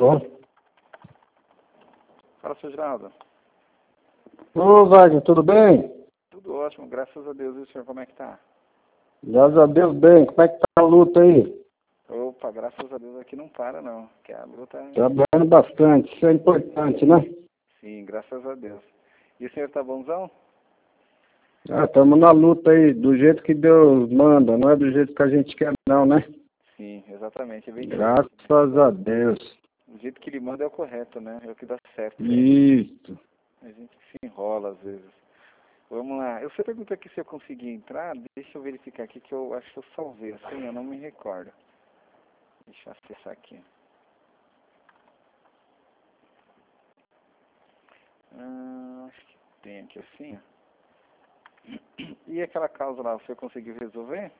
Alô? Fala, seu Geraldo. Ô, Wagner, tudo bem? Tudo ótimo, graças a Deus. E o senhor, como é que tá? Graças a Deus, bem. Como é que tá a luta aí? Opa, graças a Deus aqui não para, não. Que a luta... Trabalhando bastante, isso é importante, né? Sim, graças a Deus. E o senhor tá bonzão? Estamos na luta aí, do jeito que Deus manda, não é do jeito que a gente quer não, né? Sim, exatamente. É bem Graças a Deus. o jeito que ele manda é o correto, né? É o que dá certo. Isso. A gente se enrola às vezes. Vamos lá. Você pergunta aqui se eu consegui entrar. Deixa eu verificar aqui que eu acho que eu salvei. Assim, eu não me recordo. Deixa eu acessar aqui. Acho que tem aqui assim, ó. E aquela causa lá, você conseguiu resolver?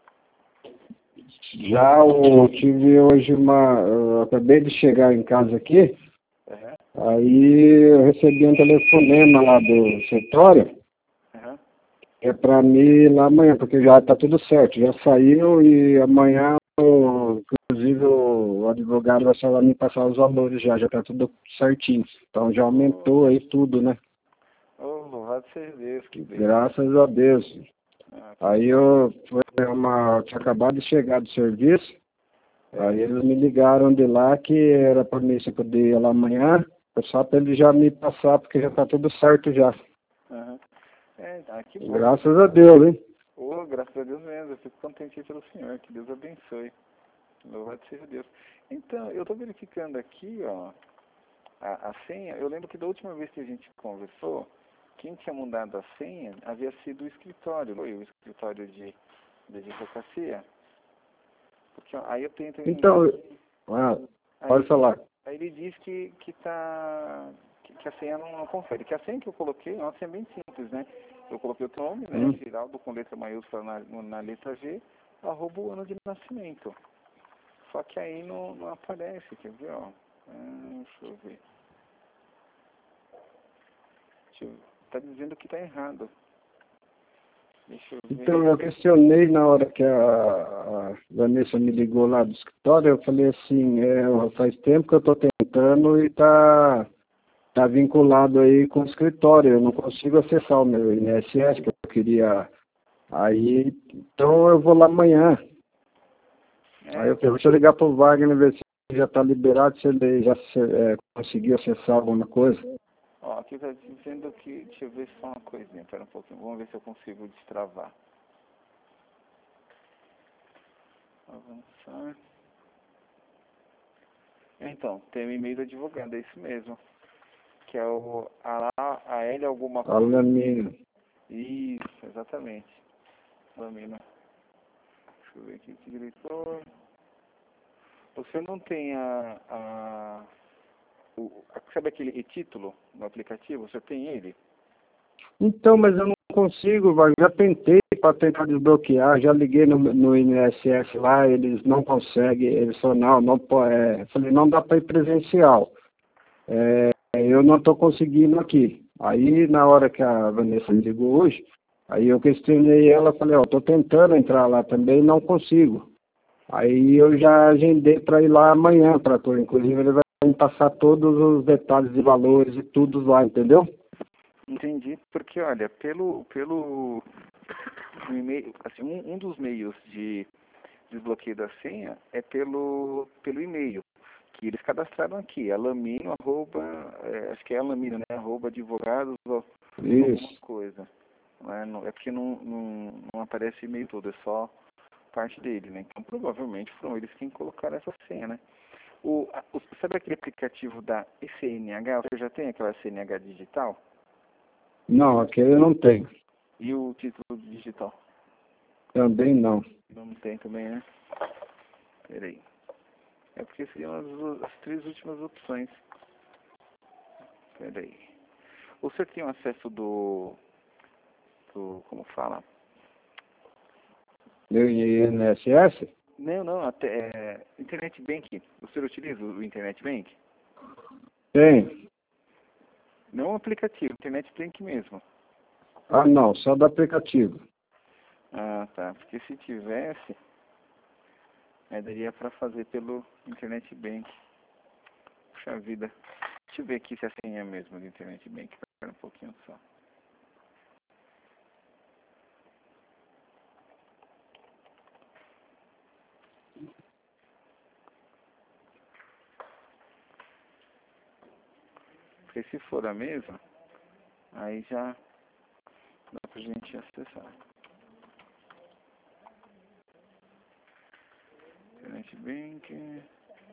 Já eu tive hoje eu acabei de chegar em casa aqui, Uhum. aí eu recebi um telefonema lá do escritório, Uhum. é para mim ir lá amanhã, porque já está tudo certo, já saiu e amanhã, inclusive, o advogado vai só lá me passar os valores já está tudo certinho. Então já aumentou aí tudo, né? Oh, louvado seja Deus, que bem. Graças a Deus. Aí eu tinha acabado de chegar do serviço, aí eles me ligaram de lá que era para mim se eu poder ir lá amanhã, só para ele já me passar, porque já está tudo certo já. Uhum. Que bom. Graças a Deus, hein? Oh, graças a Deus mesmo, eu fico contente pelo Senhor, que Deus abençoe. Louvado seja Deus. Então, eu estou verificando aqui, ó, a senha. Eu lembro que da última vez que a gente conversou, quem tinha mudado a senha havia sido o escritório, o escritório de advocacia. Porque ó, aí eu tento... Então, pode falar. Aí ele diz que a senha não confere. Que a senha que eu coloquei é uma senha bem simples, né? Eu coloquei o teu nome, né? Geraldo com letra maiúscula na letra G, @ o ano de nascimento. Só que aí não aparece, quer ver, ó? Deixa eu ver. Tá dizendo que tá errado. Deixa eu ver. Então, eu questionei na hora que a Vanessa me ligou lá do escritório, eu falei assim, faz tempo que eu estou tentando e tá vinculado aí com o escritório, eu não consigo acessar o meu INSS que eu queria. Aí, então eu vou lá amanhã. Aí eu falei, deixa eu ligar pro Wagner ver se já está liberado, se ele já conseguiu acessar alguma coisa. Ó, aqui tá dizendo que... Deixa eu ver só uma coisinha, pera um pouquinho. Vamos ver se eu consigo destravar. Avançar. Então, tem o e-mail do advogado, é isso mesmo. Que é o L alguma coisa. Alamino. Isso, exatamente. Alamino. Deixa eu ver aqui, que diretor. Você não tem sabe aquele título no aplicativo? Você tem ele? Então, mas eu não consigo, Wagner. Já tentei para tentar desbloquear, já liguei no INSS lá, eles não conseguem, eles falaram, não pode, falei, não dá para ir presencial. Eu não estou conseguindo aqui. Aí, na hora que a Vanessa me ligou hoje, aí eu questionei ela, falei, estou tentando entrar lá também, não consigo. Aí eu já agendei para ir lá amanhã, inclusive ele vai me passar todos os detalhes de valores e tudo lá, entendeu? Entendi, porque olha, pelo e-mail, assim, um dos meios de desbloqueio da senha é pelo e-mail, que eles cadastraram aqui, alamino, acho que é alamino, né, advogados, ou alguma coisa. É porque não aparece e-mail todo, é só parte dele, né? Então provavelmente foram eles quem colocaram essa senha, né? Sabe aquele aplicativo da CNH? Você já tem aquela CNH digital? Não, aquele eu não tenho. E o título digital? Também não. Não tem também, né? Peraí. É porque seriam as três últimas opções. Peraí. Você tem o acesso como fala? Meu INSS? Não, até Internet Bank. O senhor utiliza o Internet Bank? Tem. Não o aplicativo, Internet Bank mesmo. Ah, não, só do aplicativo. Ah, tá. Porque se tivesse, daria para fazer pelo Internet Bank. Puxa vida. Deixa eu ver aqui se a senha é mesmo do Internet Bank. Espera um pouquinho só. Porque se for a mesma, aí já dá pra gente acessar. Internet Bank.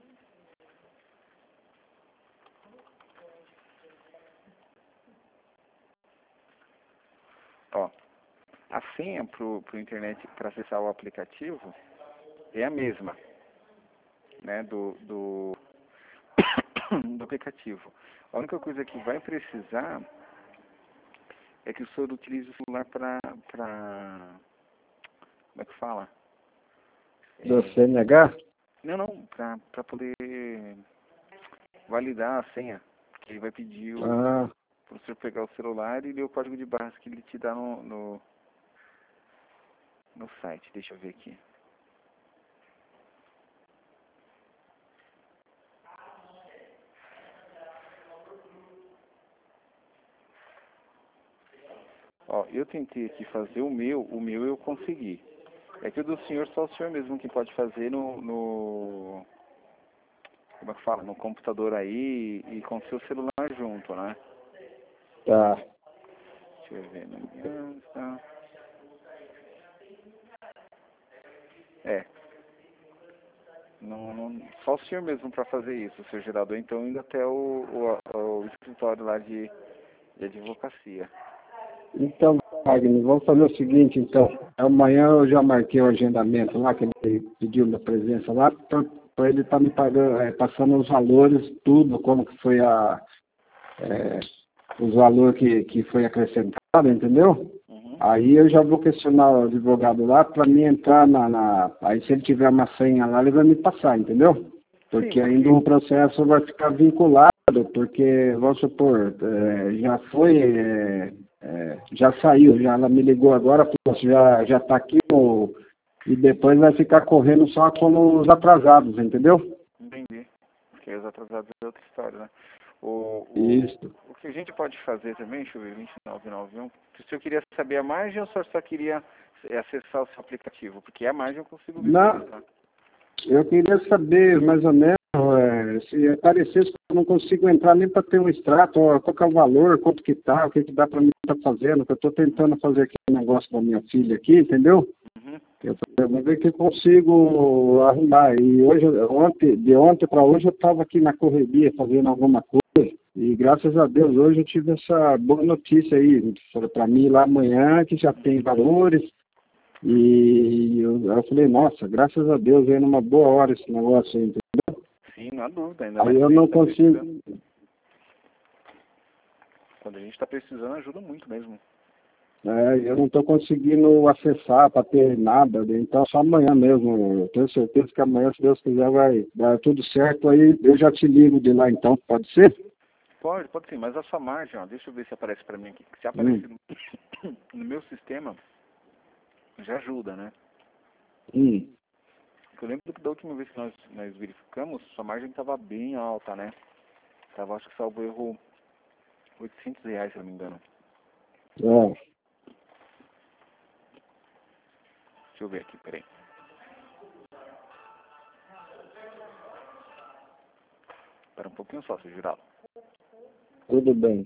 Ó, a senha pro internet para acessar o aplicativo é a mesma, né, do aplicativo. A única coisa que vai precisar é que o senhor utilize o celular para como é que fala? Do CNH? Não, para poder validar a senha. Que ele vai pedir Ah, para o senhor pegar o celular e ler o código de barras que ele te dá no site. Deixa eu ver aqui. Ó, eu tentei aqui fazer o meu eu consegui. É que o do senhor só o senhor mesmo que pode fazer como é que fala? No computador aí e com seu celular junto, né? tá. Deixa eu ver. Tá. É. Só o senhor mesmo para fazer isso, o seu gerador, então indo até o escritório lá de advocacia. Então, Wagner, vamos fazer o seguinte, então. Amanhã eu já marquei o agendamento lá, que ele pediu minha presença lá, para ele estar me pagando, passando os valores, tudo, como que foi os valores que foi acrescentado, entendeu? Uhum. Aí eu já vou questionar o advogado lá para mim entrar Aí se ele tiver uma senha lá, ele vai me passar, entendeu? Porque ainda o processo vai ficar vinculado, porque, vamos supor, já saiu, já ela me ligou agora, já está aqui, e depois vai ficar correndo só como os atrasados, entendeu? Entendi. Porque os atrasados é outra história, né? Isso. O que a gente pode fazer também, deixa eu ver, 2991, se o senhor queria saber a margem ou o senhor só queria acessar o seu aplicativo? Porque a margem eu consigo Não, visualizar. eu queria saber mais ou menos, se aparecesse que eu não consigo entrar nem para ter um extrato, ó, qual que é o valor, quanto que tá, o que que dá para mim estar fazendo, que eu estou tentando fazer aqui um negócio com a minha filha aqui, entendeu? Uhum. Eu vou ver que eu consigo arrumar. E de ontem para hoje eu estava aqui na correria fazendo alguma coisa. E graças a Deus hoje eu tive essa boa notícia aí. Para mim lá amanhã que já tem valores. E eu falei, nossa, graças a Deus veio numa boa hora esse negócio aí, entendeu? Sim, não há dúvida, ainda mais Aí eu que a gente não tá precisando. consigo. Quando a gente está precisando, ajuda muito mesmo. Eu não estou conseguindo acessar para ter nada, então só amanhã mesmo. Eu tenho certeza que amanhã, se Deus quiser, vai dar tudo certo. Aí eu já te ligo de lá então, pode ser? Pode sim, mas a sua margem, ó, deixa eu ver se aparece para mim aqui. Se Hum, aparecer no meu sistema, já ajuda, né? hum. Eu lembro que da última vez que nós verificamos, sua margem estava bem alta, né? Tava, acho que salvo erro, R$ 800, se eu não me engano. É. Deixa eu ver aqui, peraí. Espera um pouquinho só, seu Geraldo. Tudo bem.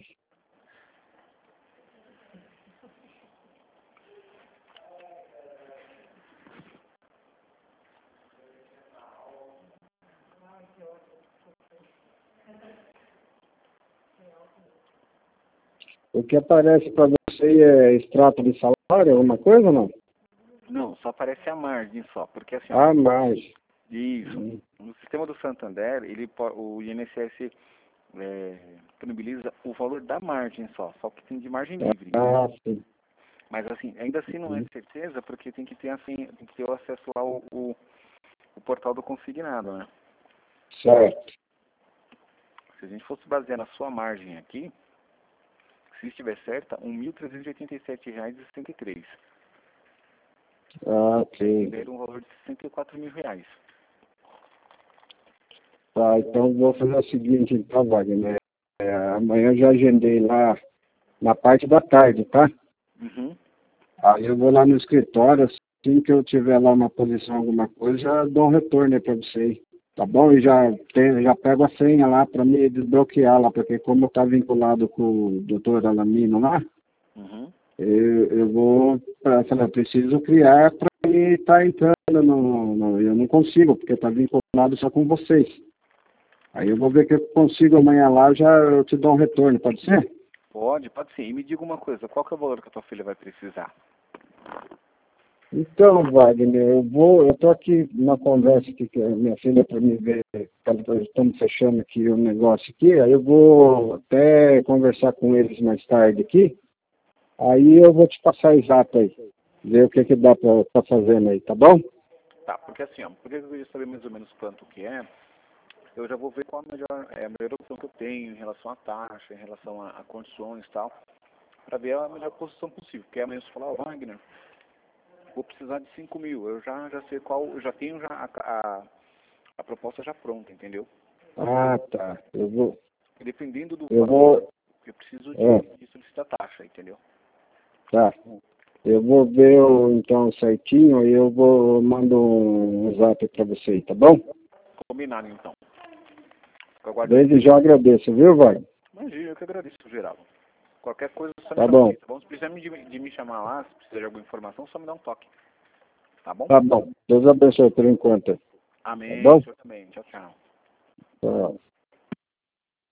O que aparece para você é extrato de salário, alguma coisa ou não? Não, só aparece a margem só, porque assim, ó, Ah, mais. isso. No sistema do Santander, o INSS disponibiliza o valor da margem só que tem de margem livre. Ah, sim. Mas assim, ainda assim não é certeza, porque tem que ter assim, tem que ter o acesso lá o portal do consignado, né? Certo. Se a gente fosse basear na sua margem aqui, se estiver certa, R$ 1.387,63. Ah, ok. Daria um valor de R$ 64 mil. Tá, então vou fazer o seguinte, então, Wagner. Amanhã eu já agendei lá na parte da tarde, tá? Uhum. Aí eu vou lá no escritório, assim que eu tiver lá uma posição, alguma coisa, já dou um retorno aí pra você aí. Tá bom? E já pego a senha lá pra me desbloquear lá, porque como tá vinculado com o doutor Alamino lá, Uhum. eu vou, eu preciso criar para ele estar entrando eu não consigo, porque tá vinculado só com vocês. Aí eu vou ver o que eu consigo amanhã lá, já eu te dou um retorno, pode ser? Pode sim. E me diga uma coisa, qual que é o valor que a tua filha vai precisar? Então, Wagner, eu tô aqui numa conversa aqui com a minha filha para me ver, estamos fechando aqui o negócio aqui, aí eu vou até conversar com eles mais tarde aqui, aí eu vou te passar exato aí, ver o que dá para tá fazendo aí, tá bom? Tá, porque assim, ó, porque eu queria saber mais ou menos quanto que é, eu já vou ver qual a melhor opção que eu tenho em relação à taxa, em relação a condições e tal, para ver a melhor posição possível. Porque amanhã você falar, Wagner, vou precisar de 5 mil, eu já sei qual, eu já tenho já a proposta já pronta, entendeu? Ah, tá, E dependendo do eu valor, vou, eu preciso é, de solicitar taxa, entendeu? tá, eu vou ver então certinho e mando um zap para você, tá bom? Combinado então. Fico aguardando. Desde já agradeço, viu, Wagner? Imagina, eu que agradeço, geral. Qualquer coisa, só me Tá chamar bom. aí, tá bom? Se precisar de me chamar lá, se precisar de alguma informação, só me dá um toque, tá bom? Tá bom. Deus abençoe por enquanto. Tá Amém, bom? eu também. Tchau, tchau. Tchau.